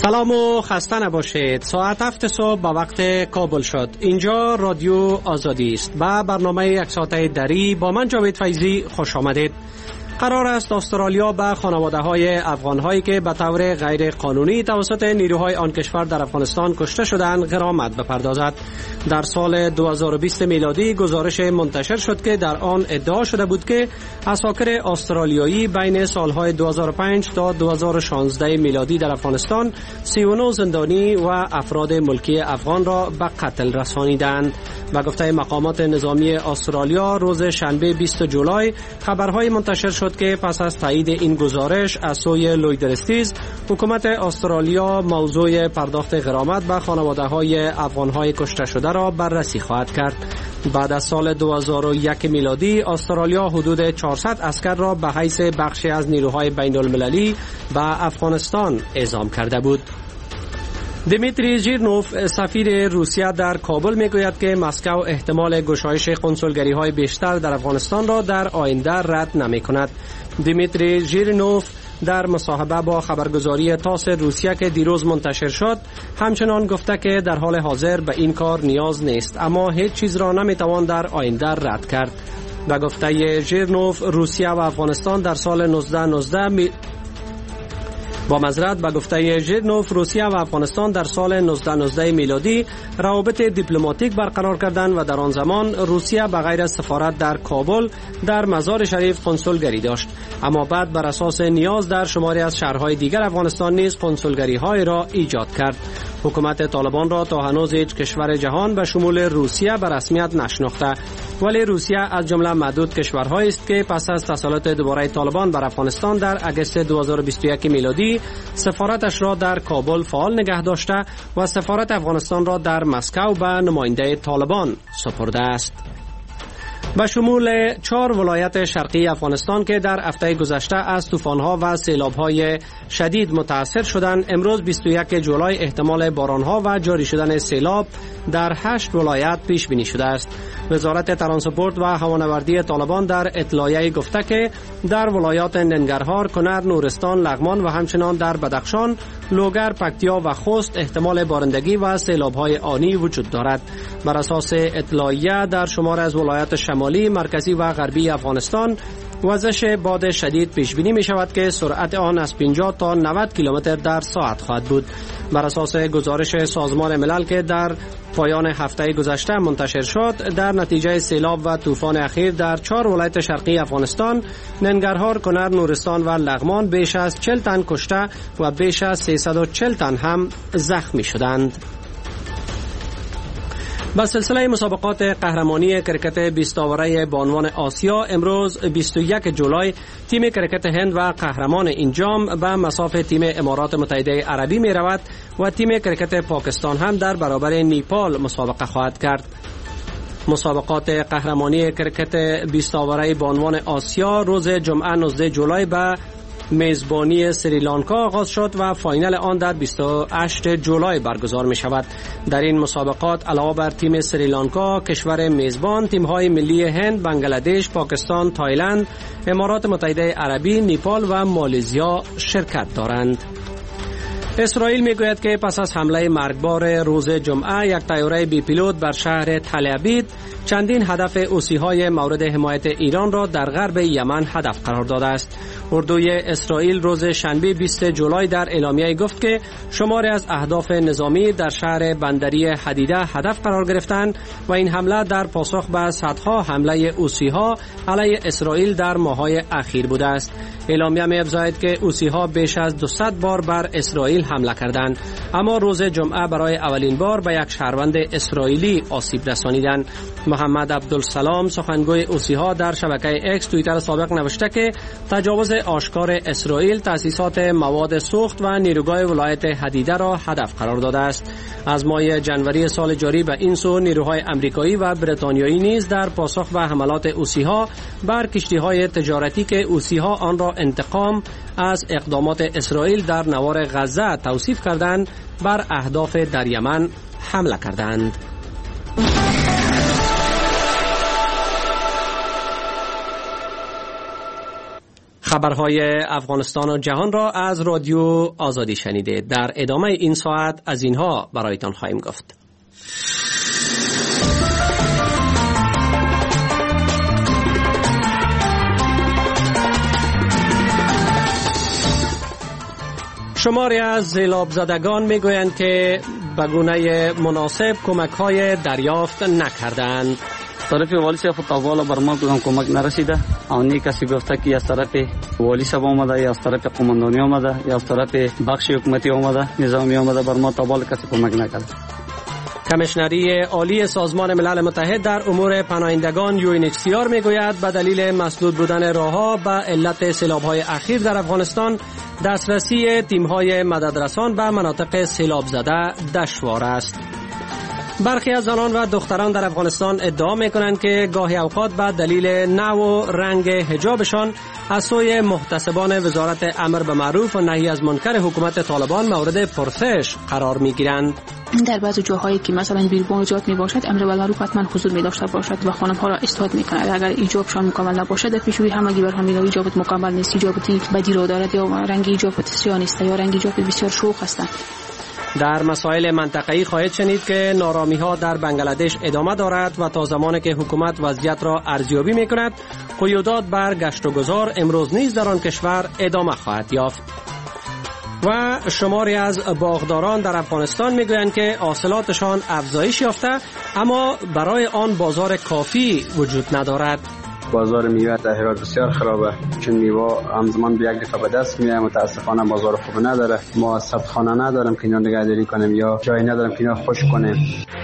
سلام و خسته نباشید. ساعت 7 صبح به وقت کابل شد. اینجا رادیو آزادی است. با برنامه یک ساعته دری با من جاوید فیضی خوش آمدید. قرار است استرالیا به خانواده‌های افغان‌هایی که به طور غیر قانونی توسط نیروهای آن کشور در افغانستان کشته شدند غرامت بپردازد. در سال 2020 میلادی گزارش منتشر شد که در آن ادعا شده بود که عساکر استرالیایی بین سالهای 2005 تا 2016 میلادی در افغانستان 39 زندانی و افراد ملکی افغان را به قتل رسانیدند. به گفته مقامات نظامی استرالیا روز شنبه 20 جولای خبرهای منتشر شد که پس از تایید این گزارش از سوی لوید استیز حکومت استرالیا موضوع پرداخت غرامت به خانواده‌های افغان‌های کشته شده را بررسی خواهد کرد. بعد از سال 2001 میلادی استرالیا حدود 400 عسکر را به حیث بخشی از نیروهای بین المللی به افغانستان اعزام کرده بود. دمیتری ژیرنوف سفیر روسیه در کابل میگوید که مسکو احتمال گشایش کنسولگری‌های بیشتر در افغانستان را در آینده رد نمی‌کند. دمیتری ژیرنوف در مصاحبه با خبرگزاری تاس روسیه که دیروز منتشر شد همچنان گفته که در حال حاضر به این کار نیاز نیست، اما هیچ چیز را نمی‌توان در آینده رد کرد. به گفته ژیرنوف روسیه و افغانستان در سال 1919 به گفته ژیرنوف روسیه و افغانستان در سال 1919 میلادی روابط دیپلماتیک برقرار کردند و در آن زمان روسیه به غیر از سفارت در کابل در مزار شریف کنسولگری داشت، اما بعد بر اساس نیاز در شماری از شهرهای دیگر افغانستان نیز کنسولگری‌های را ایجاد کرد. حکومت طالبان را تا هنوز هیچ کشور جهان به شمول روسیه به رسمیت نشناخته، ولی روسیه از جمله معدود کشورهایی است که پس از تسلط دوباره طالبان بر افغانستان در اگست 2021 میلادی سفارتش را در کابل فعال نگه داشته و سفارت افغانستان را در مسکو به نماینده طالبان سپرده است. به شمول 4 ولایت شرقی افغانستان که در هفته گذشته از طوفان‌ها و سیلاب‌های شدید متاثر شدند، امروز 21 جولای احتمال باران‌ها و جاری شدن سیلاب در 8 ولایت پیش بینی شده است. وزارت ترانسپورت و هوانوردی طالبان در اطلاعیه گفته که در ولایات ننگرهار، کنر، نورستان، لغمان و همچنان در بدخشان، لوگر، پکتیا و خوست احتمال بارندگی و سیلاب‌های آنی وجود دارد. بر اساس اطلاعیه در شمار از ولایات شمالی، مرکزی و غربی افغانستان وزش باد شدید پیش بینی می شود که سرعت آن از 50 تا 90 کیلومتر در ساعت خواهد بود. بر اساس گزارش سازمان ملل که در پایان هفته گذشته منتشر شد، در نتیجه سیلاب و طوفان اخیر در 4 ولایت شرقی افغانستان، ننگرهار، کنر، نورستان و لغمان بیش از 40 تن کشته و بیش از 340 تن هم زخمی شدند. با سلسله مسابقات قهرمانی کرکت 20 آوره بانوان آسیا امروز 21 جولای تیم کرکت هند و قهرمان این جام به مصاف تیم امارات متحده عربی می رود و تیم کرکت پاکستان هم در برابر نیپال مسابقه خواهد کرد. مسابقات قهرمانی کرکت 20 آوره بانوان آسیا روز جمعه 19 جولای به میزبانی سریلانکا آغاز شد و فاینال آن در 28 جولای برگزار می شود. در این مسابقات علاوه بر تیم سریلانکا، کشور میزبان، تیم‌های ملی هند، بنگلادش، پاکستان، تایلند، امارات متحده عربی، نیپال و مالزیا شرکت دارند. اسرائیل میگوید که پس از حمله مرگبار روز جمعه یک طیاره بی پیلوت بر شهر تل ابیب چندین هدف حوثی‌های مورد حمایت ایران را در غرب یمن هدف قرار داده است. اردوی اسرائیل روز شنبه 20 جولای در اعلامیه گفت که شماری از اهداف نظامی در شهر بندری حدیده هدف قرار گرفتند و این حمله در پاسخ به صدها حمله حوثی‌ها علیه اسرائیل در ماه‌های اخیر بوده است. اعلامیه می‌افزاید که حوثی‌ها بیش از 200 بار بر اسرائیل حمله کردند، اما روز جمعه برای اولین بار به یک شهروند اسرائیلی آسیب رسانیدند. محمد عبدالسلام سخنگوی حوثی‌ها در شبکه ایکس توییتر سابق نوشته که تجاوز آشکار اسرائیل تأسیسات مواد سوخت و نیروگاه ولایت حدیده را هدف قرار داده است. از ماه جنوری سال جاری به این سو نیروهای آمریکایی و بریتانیایی نیز در پاسخ به حملات حوثی‌ها بر کشتی‌های تجارتی که حوثی‌ها آن را انتقام از اقدامات اسرائیل در نوار غزه توصیف کردند بر اهداف در یمن حمله کردند. خبرهای افغانستان و جهان را از رادیو آزادی شنیده. در ادامه این ساعت از اینها برایتان خواهیم گفت. شماری از سیلاب زدگان میگویند که به گونه مناسب کمک‌های دریافت نکردند. طرف والی صاحب تاوالا بر ما کمک نرسیده. آنی کسی گفته که از طرف والی صاحب آمده یا از طرف قماندانی آمده یا از طرف بخش حکومتی آمده، نظامی آمده، بر ما تاوالا کسی کمک نکرد. کمیشنری عالی سازمان ملل متحد در امور پناهندگان UNHCR میگوید به دلیل مسدود بودن راه‌ها به علت سیلاب‌های اخیر در افغانستان دسترسی تیم‌های مددرسان به مناطق سیلاب زده دشوار است. برخی از زنان و دختران در افغانستان ادعا می‌کنند که گاهی اوقات به دلیل نوع و رنگ حجابشان از سوی محتسبان وزارت امر به معروف و نهی از منکر حکومت طالبان مورد پرسش قرار می‌گیرند. در بعضی جاهایی که مثلا بیربان ایجاد می باشد امر بالمعروف حتما حضور می داشته باشد و خانم‌ها را اجتهاد می‌کند. اگر ایجابشان مکمل نباشد در پیش‌روی همگی بر همین ایجابت مکمل نیست، ایجابتی بدی را دارد یا رنگ ایجابت سیاه نیست یا رنگ ایجابت بسیار شوخ هستند. در مسائل منطقه‌ای خواهید شنید که نارامی‌ها در بنگلادش ادامه دارد و تا زمانی که حکومت وضعیت را ارزیابی می‌کند قیودات بر گشت و گذار امروز نیز در آن کشور ادامه خواهد یافت. و شماری از باغداران در افغانستان میگویند که حاصلاتشان افزایش یافته اما برای آن بازار کافی وجود ندارد. بازار میوه در هرات بسیار خرابه، چون میوه همزمان به یک دفعه به دست میاد. متاسفانه بازار خوب نداره. ما صدخانه نداریم که اینا نگهداری کنیم یا جایی نداریم که اینا خشک کنیم.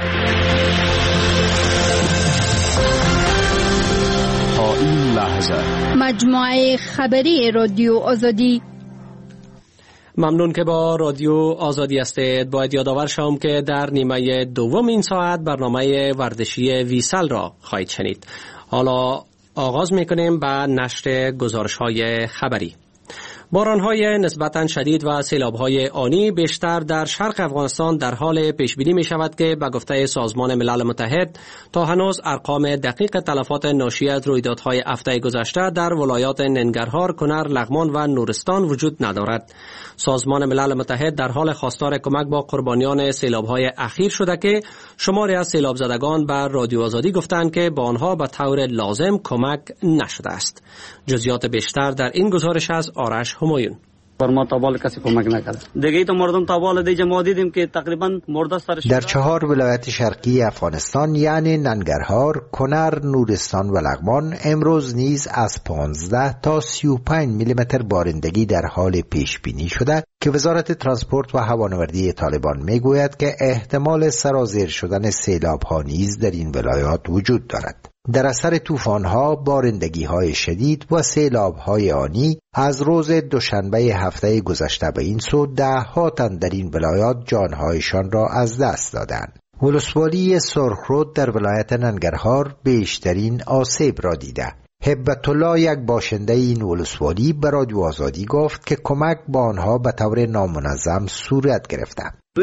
تا این لحظه مجموعه خبری رادیو آزادی. ممنون که با رادیو آزادی هستید. باید یادآور شوم که در نیمه دوم این ساعت برنامه ورزشی ویسل را خواهید شنید. حالا آغاز میکنیم به نشر گزارش‌های خبری. باران‌های نسبتاً شدید و سیلاب‌های آنی بیشتر در شرق افغانستان در حال پیش‌بینی می‌شود که به گفته سازمان ملل متحد تا هنوز ارقام دقیق تلفات ناشی از رویدادهای هفته گذشته در ولایات ننگرهار، کنر، لغمان و نورستان وجود ندارد. سازمان ملل متحد در حال خواستار کمک با قربانیان سیلاب‌های اخیر شده که شماری از سیلاب زدگان بر رادیو آزادی گفتند که با آنها به طور لازم کمک نشده است. جزئیات بیشتر در این گزارش از آرش همایون. بر ما تابال کسی کمک نکرد. دیگه تو مردم تابال دیگه ما دیدیم که تقریبا مرده سرش. در 4 ولایت شرقی افغانستان یعنی ننگرهار، کنر، نورستان و لغمان امروز نیز از 15 تا 35 میلیمتر بارندگی در حال پیش بینی شده که وزارت ترانسپورت و هوانوردی طالبان میگوید که احتمال سرازیر شدن سیلاب‌ها نیز در این ولایات وجود دارد. در اثر طوفان‌ها، بارندگی‌های شدید و سیلاب‌های آنی از روز دوشنبه هفته گذشته به این سو 10 تن در این ولایات جان‌هایشان را از دست دادند. ولسوالی سرخرود در ولایت ننگرهار بیشترین آسیب را دیده. هبت الله یک باشنده این ولسوالی به رادیو آزادی گفت که کمک با آنها به طور نامنظم صورت گرفته.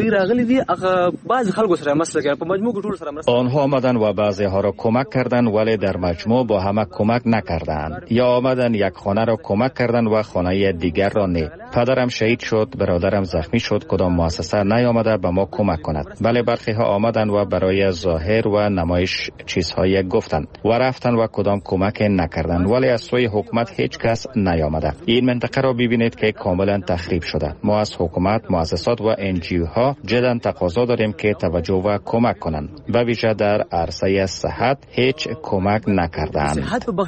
آنها آمدن و بعضی ها را کمک کردند ولی در مجموع با همه کمک نکردند، یا آمدن یک خانه را کمک کردند و خانه دیگر را نه. پدرم شهید شد، برادرم زخمی شد، کدام مؤسسه نیامده به ما کمک کند. بله برخی ها آمدن و برای ظاهر و نمایش چیزهای گفتند و رفتند و کدام کمک نکردند، ولی از سوی حکومت هیچ کس نیامده. این منطقه را ببینید که کاملا تخریب شده. ما از حکومت، مؤسسات و NGO ها جدا تقاضا داریم که توجه و کمک کنند. به ویژه در عرصه صحت هیچ کمک نکردند.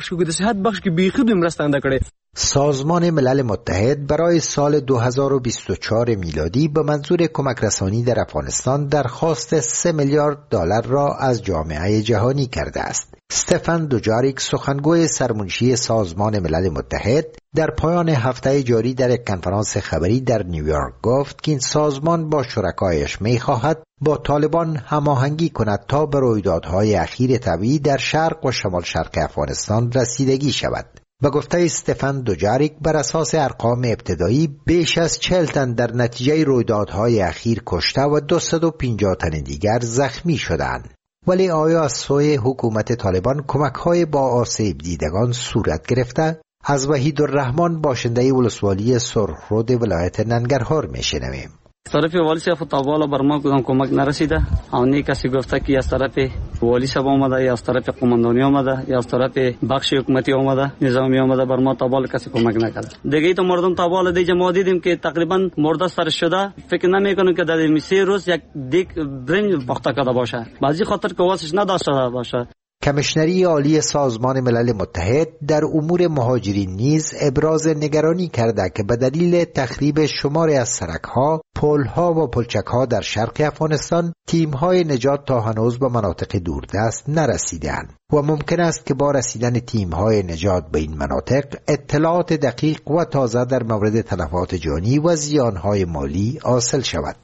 سازمان ملل متحد برای سال 2024 میلادی به منظور کمک رسانی در افغانستان درخواست 3 میلیارد دلار را از جامعه جهانی کرده است. استفان دوجاریک سخنگوی سرمنشی سازمان ملل متحد در پایان هفته جاری در یک کنفرانس خبری در نیویورک گفت که این سازمان با شرکایش می‌خواهد با طالبان هماهنگی کند تا به رویدادهای اخیر طبیعی در شرق و شمال شرق افغانستان رسیدگی شود. به گفته استفان دوجاریک بر اساس ارقام ابتدایی بیش از 40 تن در نتیجه رویدادهای اخیر کشته و 250 تن دیگر زخمی شدند. ولی آیا از سوی حکومت طالبان کمک‌های با آسیب دیدگان صورت گرفته؟ از وحیدالرحمن باشنده ولسوالی سرخرود ولایت ننگرهار میشنویم. از طرف والی صاحب تاوالا بر ما کدام کمک نرسیده. اونی کسی گفته که از طرف والی صاحب آمده یا از طرف قماندانی آمده یا از طرف بخش حکومتی آمده نظامی آمده بر ما تاوالا کسی کمک نکرده. دیگه تو مردم تاوالا دیگه ما دیدیم که تقریبا مرده سر شده. فکر نمیکنم که در این 3 روز یک دیگ برنج پخته کرده باشه. بعضی خاطر که واسش نداشته باشه. کمیشنری عالی سازمان ملل متحد در امور مهاجرین نیز ابراز نگرانی کرده که به دلیل تخریب شماری از سرک‌ها، پل‌ها و پلچک‌ها در شرق افغانستان تیم‌های نجات تا هنوز به مناطق دوردست نرسیدند و ممکن است که با رسیدن تیم‌های نجات به این مناطق اطلاعات دقیق و تازه در مورد تلفات جانی و زیان‌های مالی حاصل شود.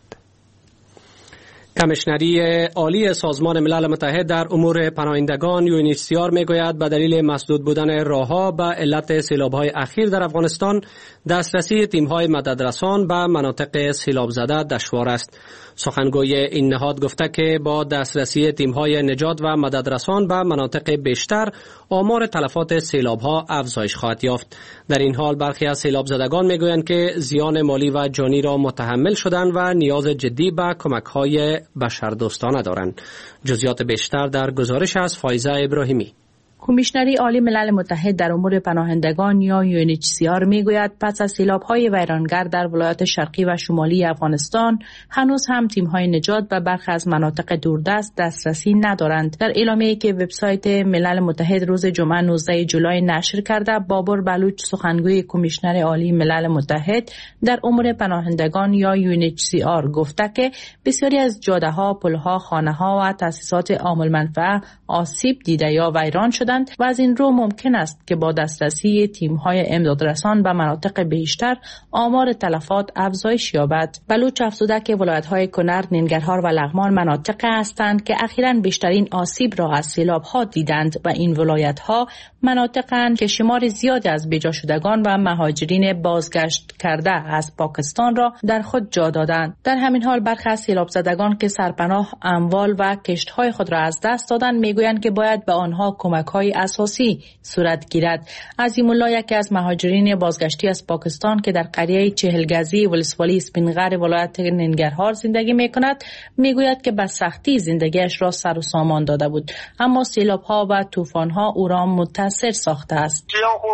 کمیشنری عالی سازمان ملل متحد در امور پناهندگان UNHCR میگوید به دلیل مسدود بودن راهها به علت سیلاب‌های اخیر در افغانستان دسترسی تیم‌های مددرسان به مناطق سیلاب زده دشوار است. سخنگوی این نهاد گفته که با دسترسی تیم‌های نجات و مددرسان به مناطق بیشتر آمار تلفات سیلاب‌ها افزایش خواهد یافت. در این حال برخی از سیلاب زدگان میگویند که زیان مالی و جانی را متحمل شدند و نیاز جدی به کمک‌های بشردوستانه دارند. جزئیات بیشتر در گزارش از فایزه ابراهیمی. کمیشنری عالی ملل متحد در امور پناهندگان یا UNHCR میگوید پس از سیلاب‌های ویرانگر در ولایات شرقی و شمالی افغانستان هنوز هم تیم‌های نجات به برخی از مناطق دوردست دسترسی ندارند. در اعلامیه‌ای که وبسایت ملل متحد روز جمعه 19 جولای نشر کرده، بابر بلوچ سخنگوی کمیشنر عالی ملل متحد در امور پناهندگان یا UNHCR گفته که بسیاری از جاده‌ها، پل‌ها، خانه‌ها و تأسیسات عامل منفعه آسیب دیده یا ویران شده و از این رو ممکن است که با دسترسی تیم‌های امدادرسان به مناطق بیشتر آمار تلفات افزایش یابد. بلوچ افزوده که ولایت‌های کنر، ننگرهار و لغمان مناطق هستند که اخیراً بیشترین آسیب را از سیلاب‌ها دیدند و این ولایت‌ها مناطق‌اند که شمار زیادی از بیجا شدگان و مهاجرین بازگشت کرده از پاکستان را در خود جا دادند. در همین حال برخی از سیلاب زدگان که سرپناه، اموال و کشت‌های خود را از دست دادند میگویند که باید به آنها کمک‌های اساسی صورت گیرد. عظیم الله یکی از مهاجرین بازگشتی از پاکستان که در قریه 40 گزی ولسوالی اسپینغر ولایت ننگرهار زندگی می‌کند میگوید که به سختی زندگیش را سر و سامان داده بود، اما سیلاب‌ها و طوفان‌ها او را متاثر ساخته است.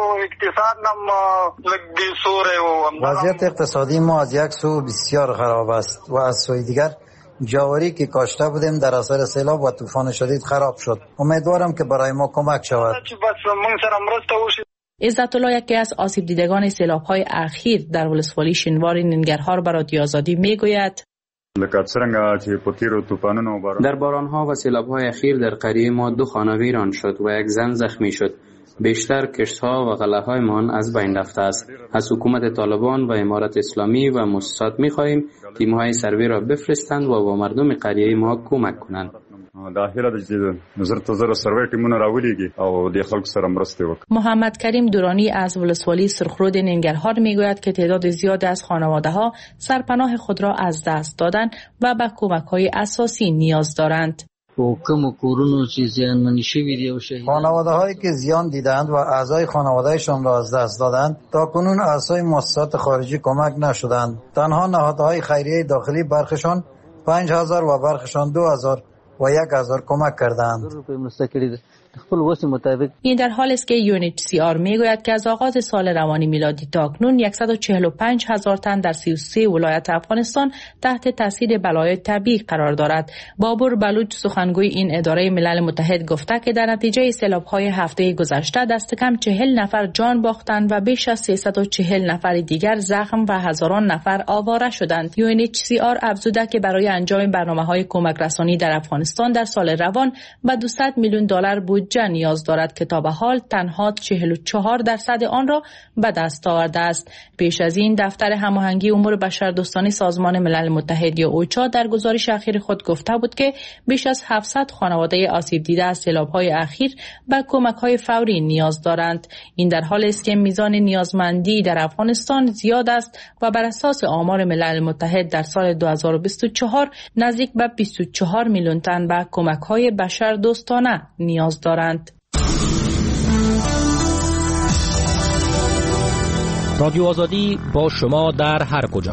وضعیت اقتصادی ما از یک سو بسیار خراب است و از سوی دیگر جواری که کاشته بودیم در اثر سیلاب و طوفان شدید خراب شد. امیدوارم که برای ما کمک شود. عزت الله یکی از آسیب دیدگان سیلاب‌های اخیر در ولسوالی شینوار ننگرهار به رادیو آزادی میگوید در باران‌ها و سیلاب‌های اخیر در قریه ما 2 خانه ویران شد و یک زن زخمی شد. بیشتر کشت‌ها و غله‌هایمان از بین رفته است. از حکومت طالبان و امارت اسلامی و مؤسسات می‌خواهیم تیم‌های سروی را بفرستند و با مردم قریه ما کمک کنند. محمد کریم دورانی از ولسوالی سرخرود ننگرهار میگوید که تعداد زیادی از خانواده‌ها سرپناه خود را از دست دادند و به کمک‌های اساسی نیاز دارند. خانواده هایی که زیان دیدند و اعضای خانوادهشان را از دست دادند تا کنون اعضای مؤسسات خارجی کمک نشدند. تنها نهادهای خیریه داخلی برخشان 5000 و برخشان 2000 و 1000 کمک کردند. این در حال است که UNHCR میگوید که از آغاز سال روانی میلادی تا اکنون 145,000 تن در 33 ولایت افغانستان تحت تاثیر بلایای طبیعی قرار دارد. بابر بلوچ سخنگوی این اداره ملل متحد گفته که در نتیجه سیلاب‌های هفته گذشته دست کم 40 نفر جان باختند و بیش از 340 نفر دیگر زخم و هزاران نفر آواره شدند. UNHCR افزوده که برای انجام برنامه‌های کمک رسانی در افغانستان در سال روان به $200 میلیون بودجه نیاز دارد که تا به حال تنها 44% آن را به دست آورده است. پیش از این دفتر هماهنگی امور بشردوستانه سازمان ملل متحد یا اوچا در گزارش اخیر خود گفته بود که بیش از 700 خانواده آسیب دیده از سیلاب‌های اخیر به کمک‌های فوری نیاز دارند. این در حالی است که میزان نیازمندی در افغانستان زیاد است و بر اساس آمار ملل متحد در سال 2024 نزدیک به 24 میلیون تن به کمک‌های بشردوستانه نیاز دارند. رادیو آزادی با شما در هر کجا.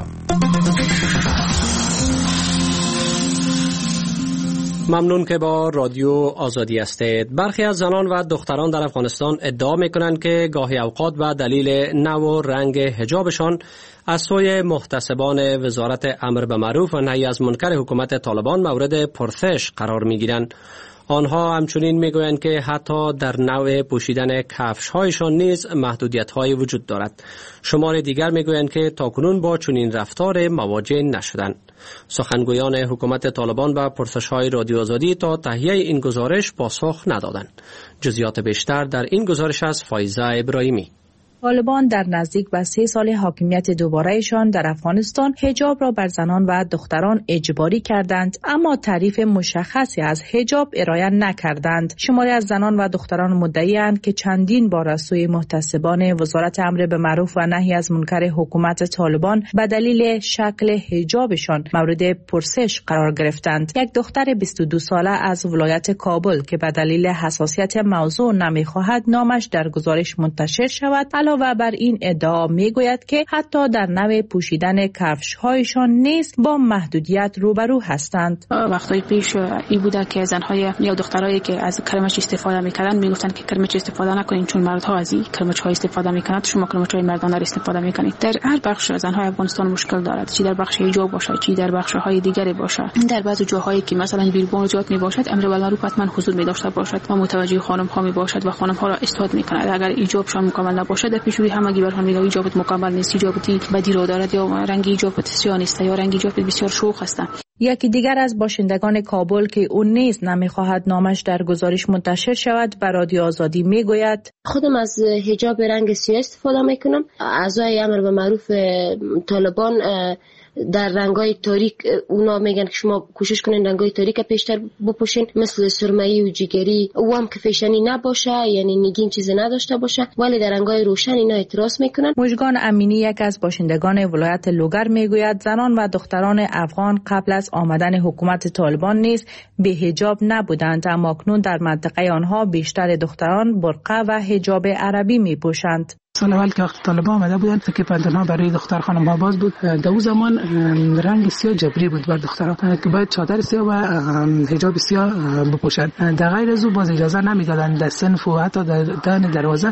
ممنون که با رادیو آزادی هستید. برخی از زنان و دختران در افغانستان ادعا میکنند که گاهی اوقات به دلیل نوع و رنگ حجابشان از سوی محتسبان وزارت امر به معروف و نهی از منکر حکومت طالبان مورد پرسش قرار میگیرند. آنها همچنین میگویند که حتی در نوع پوشیدن کفش‌هایشان نیز محدودیت‌های وجود دارد. شمار دیگر میگویند که تاکنون با چنین رفتار مواجه نشدند. سخنگویان حکومت طالبان به پرسش‌های رادیو آزادی تا تهیه این گزارش پاسخ ندادند. جزئیات بیشتر در این گزارش از فایزه ابراهیمی. طالبان در نزدیک به 3 سال حاکمیت دوبارهشان در افغانستان حجاب را بر زنان و دختران اجباری کردند، اما تعریف مشخصی از حجاب ارائه نکردند. شماری از زنان و دختران مدعی‌اند که چندین بار از سوی محتسبان وزارت امر به معروف و نهی از منکر حکومت طالبان به دلیل شکل حجابشان مورد پرسش قرار گرفتند. یک دختر 22 ساله از ولایت کابل که به دلیل حساسیت موضوع نمی‌خواهد نامش در گزارش منتشر شود، علاوه بر این ادعا میگوید که حتی در نوع پوشیدن کفش‌هایشان نیز با محدودیت روبرو هستند. وقتای پیش این بوده که زن‌های یا دخترایی که از کرمچ استفاده می‌کردند میگفتند که کرمچ استفاده نکنین چون مردها از این کرمچ‌ها استفاده می‌کنند، شما کرمچ‌های مردانه را استفاده می‌کنید. در هر بخش زن‌های افغانستان مشکل دارد، چی در بخش حجاب باشه چی در بخش‌های دیگری باشه. در بعضی جاهایی که مثلا بیربون زیاد میباشد امر بالمعروف حتما حضور می‌داشته باشد و متوجه خانم‌ها میباشد و خانم‌ها را اجتهاد می‌کند. اگر حجابشان مکمل نباشد در پیشوی همگی بر هم میگه حجابت مکمل نیست، حجابتی بدی رو دارد یا رنگ حجابت سیاه نیست یا رنگ حجابت بسیار شوخ است. یکی دیگر از باشندگان کابل که اون نیز نمیخواهد نامش در گزارش منتشر شود به رادیو آزادی میگوید خودم از حجاب رنگ سیاه استفاده میکنم. اعضای امر به معروف طالبان در رنگای تاریک اونا میگن که شما کوشش کنین رنگای تاریک پیشتر بپوشین، مثل سرمه‌ای و جگری، او هم که فیشنی نباشه، یعنی نگین چیزی نداشته باشه، ولی در رنگای روشن اینا اعتراض میکنن. مژگان امینی یک از باشندگان ولایت لوگر میگوید زنان و دختران افغان قبل از آمدن حکومت طالبان نیز به حجاب نبودند، اما اکنون در منطقه آنها بیشتر دختران برقع و حجاب عربی میپوشند. سال اول که وقت طالبان آمده بودند که پنتونها برای دختر خانم ها باز بود، در اون زمان رنگ سیاه جبری بود بر دخترها که باید چادر سیاه و حجاب سیاه بپوشند. در غیر از او باز اجازه نمیدادند در صنف و حتی در دهن دروازه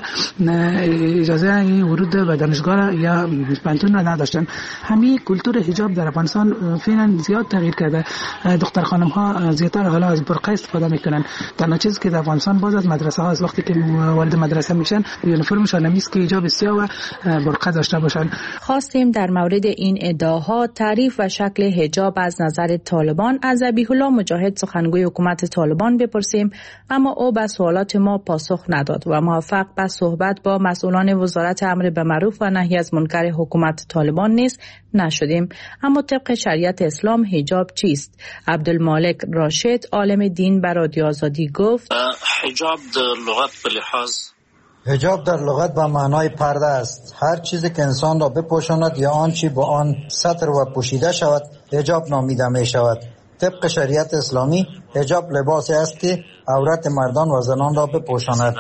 اجازه ورود به دانشگاه یا پنتون را نداشتند. همین کلتور حجاب در افغانستان فعلا زیاد تغییر کرده. دختر خانم ها زیاتر حالا از برقع استفاده میکنن. تنها چیزی که در افغانستان باز از مدرسه ها است، وقتی که وارد مدرسه میشن یونیفرمشان نمیست که حجاب سیاه و برقع داشته باشند. خواستیم در مورد این ادعاها تعریف و شکل حجاب از نظر طالبان از ذبیح الله مجاهد سخنگوی حکومت طالبان بپرسیم، اما او به سوالات ما پاسخ نداد و موفق به صحبت با مسئولان وزارت امر به معروف و نهی از منکر حکومت طالبان نیز نشدیم. اما طبق شریعت اسلام حجاب چیست؟ عبدالمالک راشد عالم دین به رادیو آزادی گفت حجاب در لغت به لحاظ حجاب در لغت به معنای پرده است. هر چیزی که انسان را بپوشاند یا آنچه با آن ستر و پوشیده شود حجاب نامیده می شود. طبق شریعت اسلامی حجاب لباسی است که عورت مردان و زنان را بپوشاند.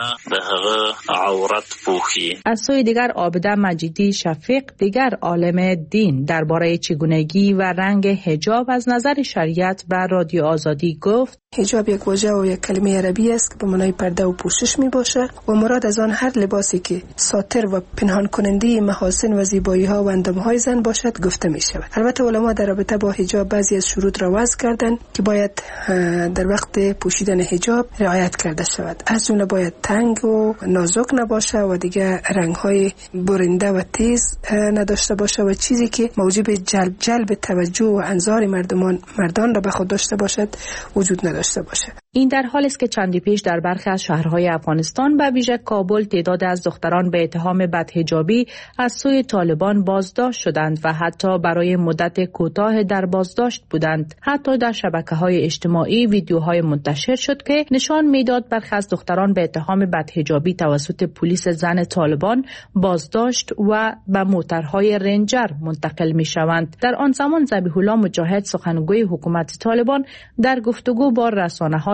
از سوی دیگر عابده مجیدی شفیق دیگر عالم دین درباره چگونگی و رنگ حجاب از نظر شریعت و رادیو آزادی گفت حجاب یک واژه و یک کلمه عربی است که به معنای پرده و پوشش می باشه و مراد از آن هر لباسی که ساتر و پنهان کننده محاسن و زیبایی ها و اندام های زن باشد گفته می شود. البته علما در رابطه با حجاب بعضی از شروط را وضع کردند که باید در وقت پوشیدن حجاب رعایت کرده شود. از جمله باید تنگ و نازک نباشه و دیگه رنگ های برنده و تیز نداشته باشه و چیزی که موجب جلب توجه و انظار مردان را به خود داشته باشد وجود نداشته باشه. این در حالی است که چندی پیش در برخی از شهرهای افغانستان به ویژه کابل تعداد از دختران به اتهام بدحجابی از سوی طالبان بازداشت شدند و حتی برای مدت کوتاه در بازداشت بودند. حتی در شبکه‌های اجتماعی ویدیوهای منتشر شد که نشان میداد برخی از دختران به اتهام بدحجابی توسط پلیس زن طالبان بازداشت و به موترهای رنجر منتقل می‌شوند. در آن زمان ذبیح الله مجاهد سخنگوی حکومت طالبان در گفتگو با رسانه‌ها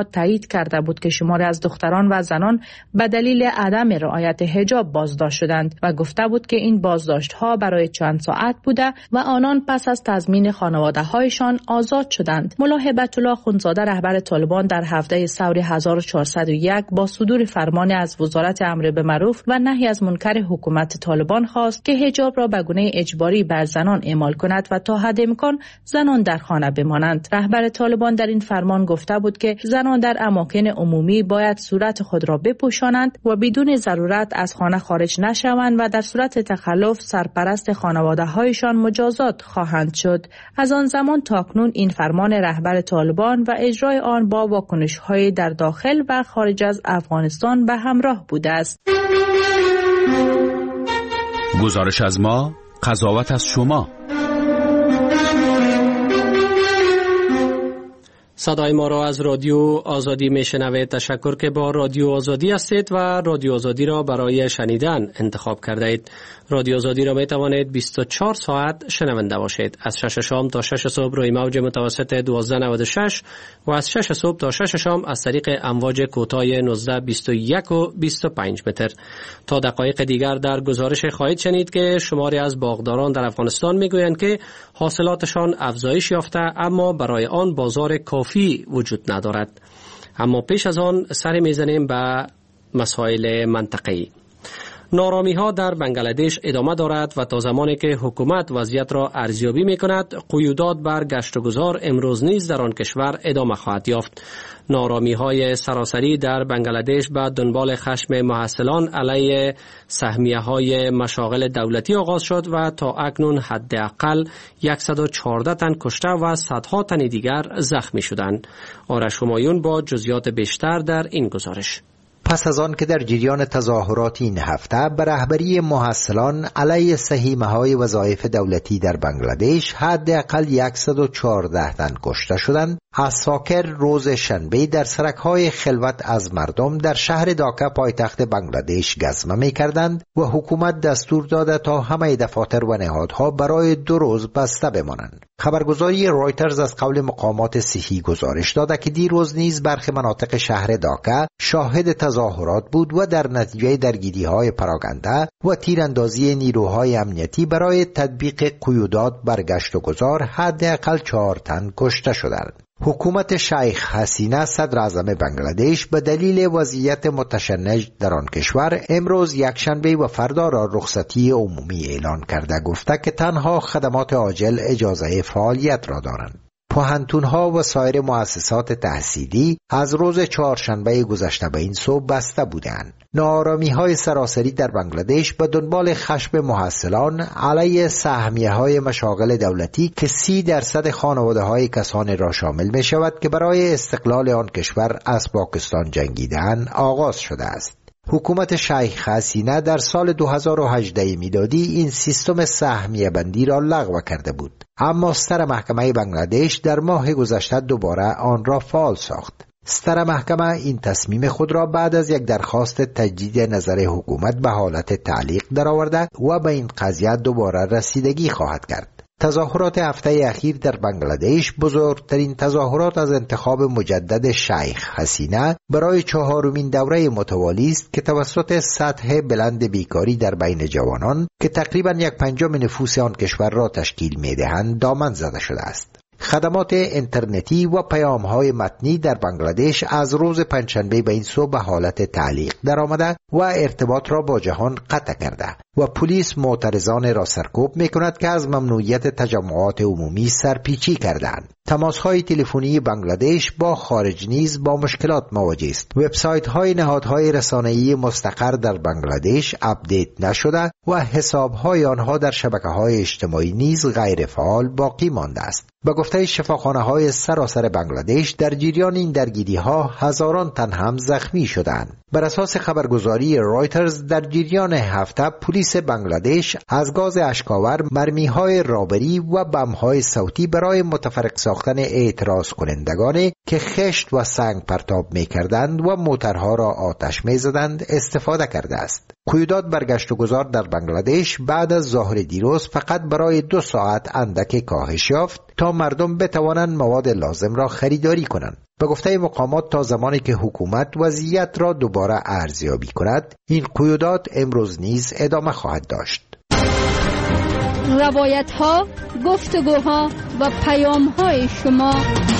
تایید کرده بود که شماری از دختران و زنان به دلیل عدم رعایت حجاب بازداشت شدند و گفته بود که این بازداشت‌ها برای چند ساعت بوده و آنان پس از تضمین خانواده‌هایشان آزاد شدند. ملا هبت الله خونزاده رهبر طالبان در هفته ثور 1401 با صدور فرمان از وزارت امر به معروف و نهی از منکر حکومت طالبان خواست که حجاب را به گونه اجباری بر زنان اعمال کند و تا حد امکان زنان در خانه بمانند. رهبر طالبان در این فرمان گفته بود که زنان در اماکن عمومی باید صورت خود را بپوشانند و بدون ضرورت از خانه خارج نشوند و در صورت تخلف سرپرست خانواده‌هایشان مجازات خواهند شد. از آن زمان تا اکنون این فرمان رهبر طالبان و اجرای آن با واکنش‌های در داخل و خارج از افغانستان به همراه بوده است. گزارش از ما، قضاوت از شما. صدای ما را از رادیو آزادی میشنوید. تشکر که با رادیو آزادی هستید و رادیو آزادی را برای شنیدن انتخاب کرده اید. رادیو آزادی را می توانید 24 ساعت شنونده باشید. از 6 شام تا 6 صبح روی موج متوسط 1296 و از 6 صبح تا 6 شام از طریق امواج کوتاه 19 21 و 25 متر. تا دقایق دیگر در گزارش خواهید شنید که شماری از باغداران در افغانستان میگویند که حاصلاتشان افزایش یافته اما برای آن بازار کافی وجود ندارد. اما پیش از آن سر میزنیم به مسائل منطقه‌ای. نارامی ها در بنگلادش ادامه دارد و تا زمانی که حکومت وضعیت را ارزیابی می کند قیودات بر گشت و گذار امروز نیز در آن کشور ادامه خواهد یافت. نارامی های سراسری در بنگلادش به دنبال خشم محصلان علیه سهمیه های مشاغل دولتی آغاز شد و تا اکنون حداقل 114 تن کشته و صدها تن دیگر زخمی شدند. آرش همایون با جزئیات بیشتر در این گزارش. پس از آن که در جریان تظاهرات این هفته به رهبری محصلان علیه سهمیه‌های وظایف دولتی در بنگلادش حداقل 114 تن کشته شدند، عساکر روز شنبه در سرک‌های خلوت از مردم در شهر داکا پایتخت بنگلادش گزمه می‌کردند و حکومت دستور داده تا همه دفاتر و نهادها برای 2 روز بسته بمانند. خبرگزاری رویترز از قول مقامات صحی گزارش داده که دیروز نیز برخی مناطق شهر داکا شاهد تظاهرات بود و در نتیجه درگیری‌های پراگنده و تیراندازی نیروهای امنیتی برای تطبیق قیودات بر گشت و گذار حداقل 4 تن کشته شدند. حکومت شیخ حسینه صدر اعظم بنگلادش به دلیل وضعیت متشنج در آن کشور امروز یکشنبه و فردا را رخصتی عمومی اعلان کرده، گفته که تنها خدمات عاجل اجازه فعالیت را دارند. پوهنتون‌ها و سایر مؤسسات تحصیلی از روز چهارشنبه گذشته به این سو بسته بودند. ناآرامی‌های سراسری در بنگلادش به دنبال خشم محصلان علیه سهمیه‌های مشاغل دولتی که 30% خانواده‌های کسانی را شامل می‌شود که برای استقلال آن کشور از پاکستان جنگیدند آغاز شده است. حکومت شیخ حسینه در سال 2018 میلادی این سیستم سهمیه بندی را لغو کرده بود، اما ستر محکمه بنگلادش در ماه گذشته دوباره آن را فعال ساخت. ستر محکمه این تصمیم خود را بعد از یک درخواست تجدید نظر حکومت به حالت تعلیق درآورده و به این قضیه دوباره رسیدگی خواهد کرد. تظاهرات هفته اخیر در بنگلادش بزرگترین تظاهرات از انتخاب مجدد شیخ حسینه برای 4مین دوره متوالی است که توسط سطح بلند بیکاری در بین جوانان که تقریباً 1/5 نفوس آن کشور را تشکیل می‌دهند دامن زده شده است. خدمات اینترنتی و پیام‌های متنی در بنگلادش از روز پنجشنبه به این سو به حالت تعلیق درآمده و ارتباط را با جهان قطع کرده و پلیس معترضان را سرکوب می‌کند که از ممنوعیت تجمعات عمومی سرپیچی کردند. تماس‌های تلفنی بنگلادش با خارج نیز با مشکلات مواجه است. وبسایت‌های نهادهای رسانه‌ای مستقر در بنگلادش آپدیت نشده و حساب‌های آنها در شبکه‌های اجتماعی نیز غیر فعال باقی مانده است. به گفته شفاخانه‌های سراسر بنگلادش در جریان این درگیری‌ها هزاران تن هم زخمی شدند. بر اساس خبرگزاری رویترز در جریان هفته پلیس بنگلادش از گاز اشک‌آور، مرمی‌های رابری و بم‌های صوتی برای متفرق ساختن اعتراض کنندگانی که خشت و سنگ پرتاب می‌کردند و موترها را آتش می‌زدند استفاده کرده است. قیودات بر گشت و گذار در بنگلادش بعد از ظهر دیروز فقط برای 2 ساعت اندک کاهش یافت تا مردم بتوانند مواد لازم را خریداری کنند. به گفته مقامات تا زمانی که حکومت وضعیت را دوباره ارزیابی کند، این قیودات امروز نیز ادامه خواهد داشت. روایت‌ها، گفتگوها و پیام‌های شما.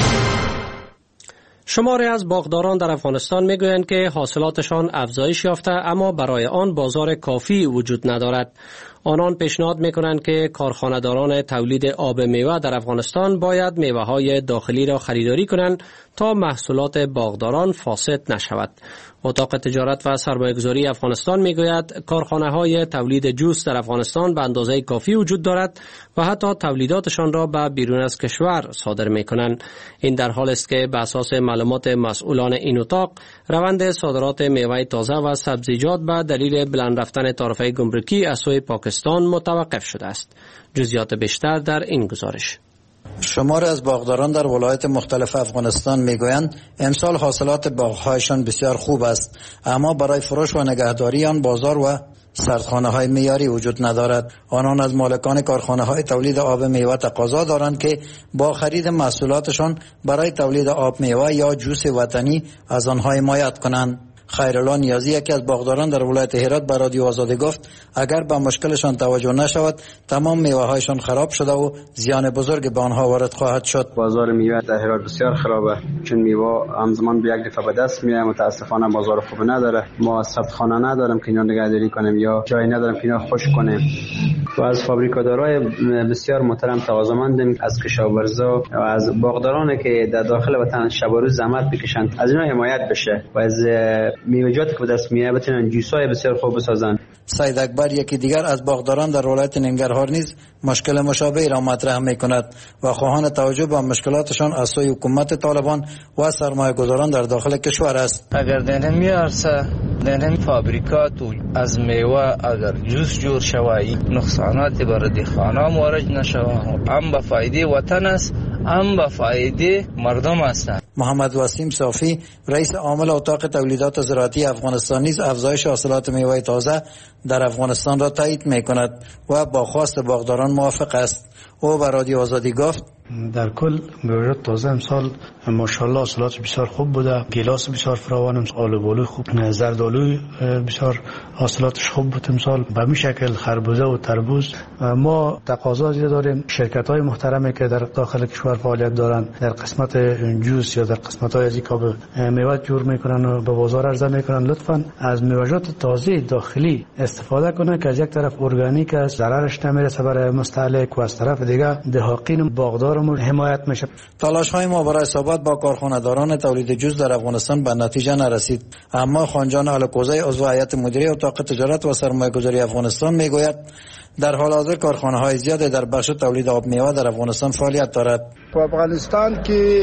شماری از باغداران در افغانستان میگویند که حاصلاتشان افزایش یافته اما برای آن بازار کافی وجود ندارد. آنان پیشنهاد میکنند که کارخانه‌داران تولید آب میوه در افغانستان باید میوه‌های داخلی را خریداری کنند تا محصولات باغداران فاسد نشود. اتاق تجارت و سرمایه‌گذاری افغانستان میگوید کارخانه‌های تولید جوس در افغانستان به اندازه کافی وجود دارد و حتی تولیداتشان را به بیرون از کشور صادر میکنند. این در حالی است که به اساس معلومات مسئولان این اتاق روند صادرات میوه تازه و سبزیجات به دلیل بلند رفتن تعرفه گمرکی از سوی پاکستان متوقف شده است. جزئیات بیشتر در این گزارش. شماری از باغداران در ولایت مختلف افغانستان میگویند امسال حاصلات باغ‌هایشان بسیار خوب است، اما برای فروش و نگهداری آن بازار و سردخانه‌های معیاری وجود ندارد. آنان از مالکان کارخانه‌های تولید آب میوه تقاضا دارند که با خرید محصولاتشان برای تولید آب میوه یا جوس وطنی از آنها حمایت کنند. خیرالله نیازی، یکی از باغداران در ولایت هرات، به رادیو آزادی گفت اگر به مشکلشان توجه نشود تمام میوه‌هایشان خراب شده و زیان بزرگ به آنها وارد خواهد شد. بازار میوه در هرات بسیار خرابه، چون میوه همزمان به یک دفعه به دست میاد. متاسفانه بازار خوب نداره. ما ثبتخانه نداریم که اینا نگهداری کنیم یا جایی نداریم که اینا خشک کنیم. و از فابریکادارای بسیار محترم تقاضامندیم از کشاورزا و از باغدارانی که در داخل وطن شب و روز زحمت میکشند از اینا حمایت بشه و از میوه‌جاتی که به دست میاد بتونن جوسای بسیار خوب بسازن. سید اکبر، یکی دیگر از باغداران در ولایت ننگرهار، نیز مشکل مشابهی را مطرح می‌کند و خواهان توجه به مشکلاتشان از سوی حکومت طالبان و سرمایه‌گذاران در داخل کشور است. اگر در میارسه در فابریکات و از میوه اگر جوس جور شوی نقصاناتی برای خانه وارد نشود، هم به فایده وطن است هم به فایده مردم است. محمد وسیم صافی، رئیس عامل اتاق تولیدات زراعتی افغانستان، نیز افزایش حاصلات میوه تازه در افغانستان را تایید می‌کند و با خواست باغداران موافق است. او به رادیو آزادی گفت در کل میوه تازه امسال ماشاءالله حاصلات بسیار خوب بوده. گیلاس بسیار فراوان، آلوبالو خوب، زردآلو بسیار حاصلاتش خوب بود امسال. به همین شکل خربوزه و تربوز. ما تقاضا زیاد داریم. شرکت‌های محترمی که در داخل کشور فعالیت دارند در قسمت جوس یا در قسمت‌های از کاب میوه جور میکنن و به بازار عرضه میکنن، لطفاً از میوه‌جات تازه داخلی استفاده کنند که از یک طرف ارگانیک است، ضررش نمیرسه برای مستهلک و از طرف دیگه دهقین باغدار حمایت میشه. تلاش‌های ما برای صحبت با کارخانه‌داران تولید جوس در افغانستان به نتیجه نرسید، اما خانجان الکوزی، عضو هیئت مدیره اتاق تجارت و سرمایه‌گذاری افغانستان میگوید در حال حاضر کارخانه‌های زیادی در بخش تولید آب میوه در افغانستان فعالیت دارد. افغانستان که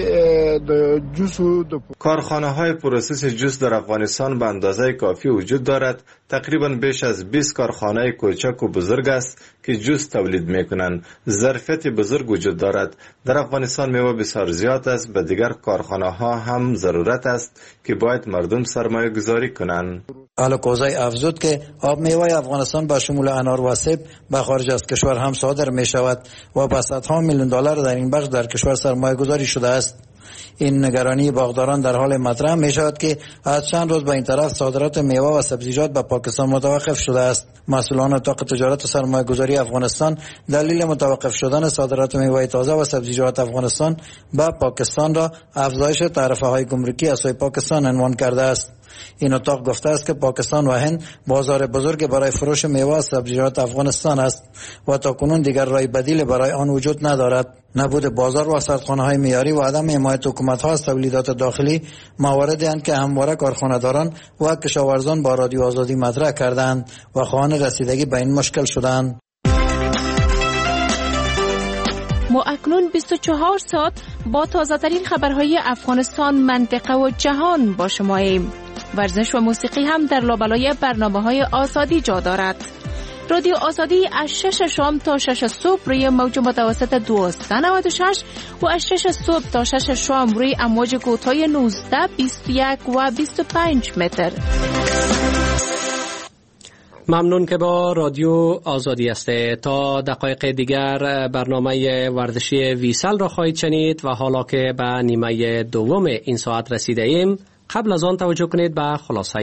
جوس و کارخانه‌های پروسس جوس در افغانستان به اندازه کافی وجود دارد. تقریبا بیش از 20 کارخانه کوچک و بزرگ است که جوس تولید میکنند. ظرفیت بزرگ وجود دارد. در افغانستان میوه بسیار زیاد است. به دیگر کارخانه‌ها هم ضرورت است که باید مردم سرمایه گذاری کنند. الکوزی افزود که آب میوه افغانستان با شمول انار و سیب به خارج از کشور هم صادر می شود و با صدها میلیون دلار در این بخش در کشور سرمایه گذاری شده است. این نگرانی باغداران در حال مطرح می شود که از چند روز به این طرف صادرات میوه و سبزیجات به پاکستان متوقف شده است. مسئولان اتاق تجارت و سرمایه گذاری افغانستان دلیل متوقف شدن صادرات میوه تازه و سبزیجات افغانستان به پاکستان را افزایش تعرفه های گمرکی از سوی پاکستان عنوان کرده است. این اتاق گفته است که پاکستان و هند بازار بزرگ برای فروش میوه و سبزیجات افغانستان است و تاکنون دیگر راه بدیل برای آن وجود ندارد. نبود بازار و سردخانه‌های معیاری و عدم حمایت حکومت‌ها از تولیدات داخلی مواردی اند که همواره کارخانه‌داران و کشاورزان با رادیو آزادی مطرح کردند و خواهان رسیدگی به این مشکل شدند. ما اکنون 24 ساعت با تازه‌ترین خبرهای افغانستان، منطقه و جهان با شماییم. ورزش و موسیقی هم در لابلای برنامه‌های آزادی جا دارد. رادیو آزادی از 6 شام تا 6 صبح روی موج متوسط 1296 و از 6 صبح تا 6 شام روی امواج کوتاه 19، 21 و 25 متر. ممنون که با رادیو آزادی هسته. تا دقایق دیگر برنامه ورزشی ویسل را خواهید شنید و حالا که به نیمه دوم این ساعت رسیده ایم، قبل از آن توجه کنید به خلاصه